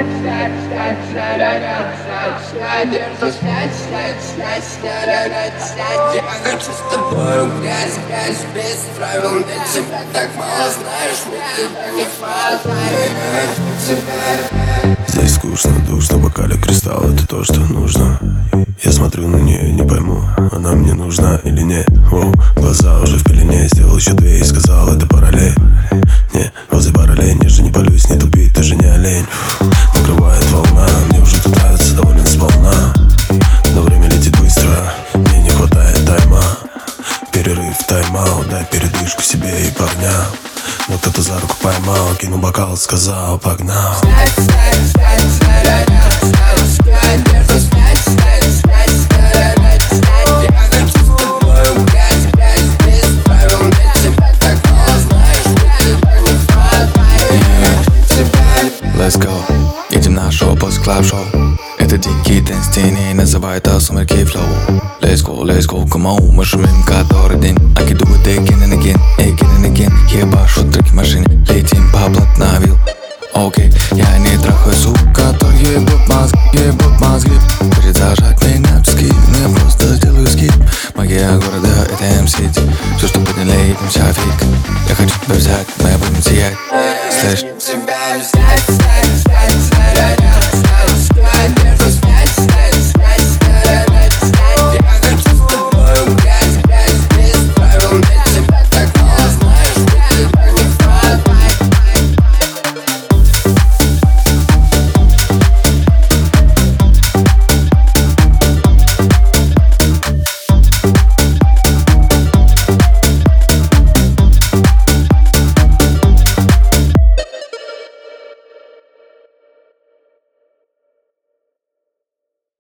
хочу с тобой грязь, без правил. Для тебя так мало знаешь, мы не хватает. Здесь скучно, душно, в бокале кристалл, это то, что нужно. Я смотрю на нее, не пойму, она мне нужна или нет. Воу, глаза уже в пелене, сделал еще 2 и сказал, это параллель. Не, возле параллель, ниже не полюсь, не тупи, ты же не олень. Накрывает волна, мне уже тут нравится доволен сполна. Но время летит быстро, мне не хватает тайма. Перерыв, тайм-аут, дай передышку себе и парням. Но кто-то за руку поймал, кинул бокал, сказал, погнал. Let's go, едем на шоу после клаб-шоу. Это дикий дэнс теней, называют это сумерки флоу. Let's go, come on, мы шумим который день. I can do it again and again. Ебашу треки в машине, летим по плотновил. Окей, я не трахаю сук, который ебут мозги. Хочет зажать меня в скид, я просто делаю скид. Магия города, это М-Сити. Все, что подняли, этим вся фейк. Я хочу тебя взять, но я буду сиять. Слышь, Тебя взять.